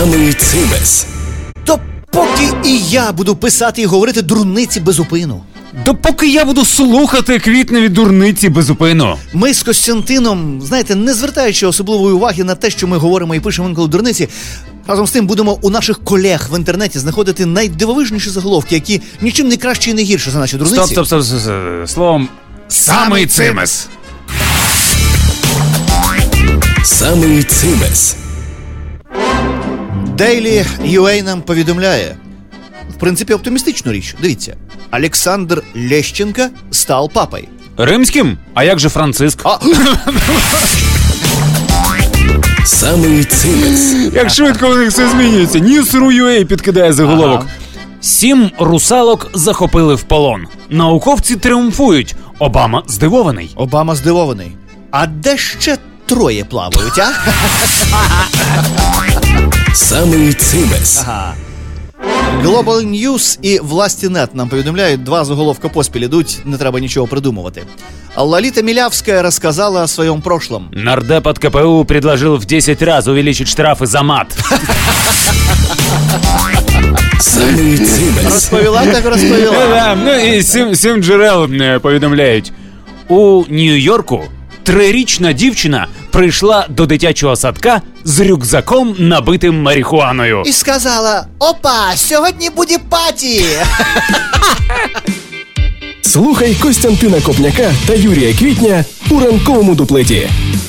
Самий цимес. То поки і я буду писати і говорити дурниці без упину. Допоки я буду слухати квітневі дурниці безупину. Ми з Костянтином, знаєте, не звертаючи особливої уваги на те, що ми говоримо і пишемо інколи дурниці, разом з тим будемо у наших колег в інтернеті знаходити найдивовижніші заголовки, які нічим не краще і не гірше за наші дурниці. Стоп. Словом, самий цимес. Самий цимес. Daily UA нам повідомляє, в принципі, оптимістичну річ. Дивіться, Олександр Лещенко став папою. Римським? А як же Франциск? Самий цимес. Як швидко у них все змінюється. News.ru.ua підкидає заголовок. 7 русалок захопили в полон. Науковці тріумфують. Обама здивований. Обама здивований. А де ще 3 плавають, а? Самий цимес. Global News і Власті.нет нам повідомляють, 2 заголовка поспіль ідуть, не треба нічого придумувати. Лолита Милявская рассказала о своем прошлом. Нардеп от КПУ предложил в 10 раз увеличить штрафы за мат. Самий цимес. Розповіла, так розповіла. Ну і 7 джерел повідомляють. У Нью-Йорку 3-річна дівчина прийшла до дитячого садка з рюкзаком, набитим марихуаною. І сказала: опа, сьогодні буде паті! Слухай Костянтина Копняка та Юрія Квітня у ранковому дуплеті.